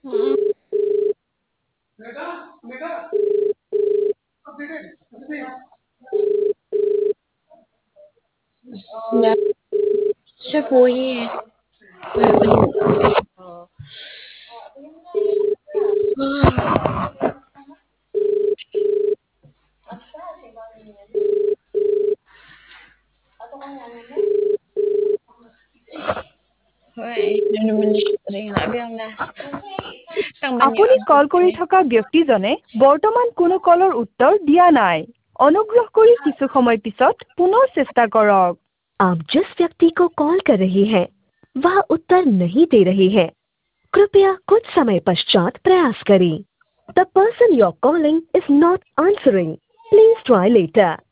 Mm, Dạ, sếp vui với em. Vậy nên mình ring lại với ông ta. Tăng bao nhiêu আপুনি কল কৰি থকা ব্যক্তিজনে বৰ্তমান কোনো কলৰ উত্তৰ দিয়া নাই। অনুগ্ৰহ কৰি কিছু সময় পিছত পুনৰ চেষ্টা কৰক। आप जिस व्यक्ति को कॉल कर रहे हैं वह उत्तर नहीं दे रहे हैं। कृपया कुछ समय पश्चात प्रयास करें। The person you're calling is not answering. Please try later.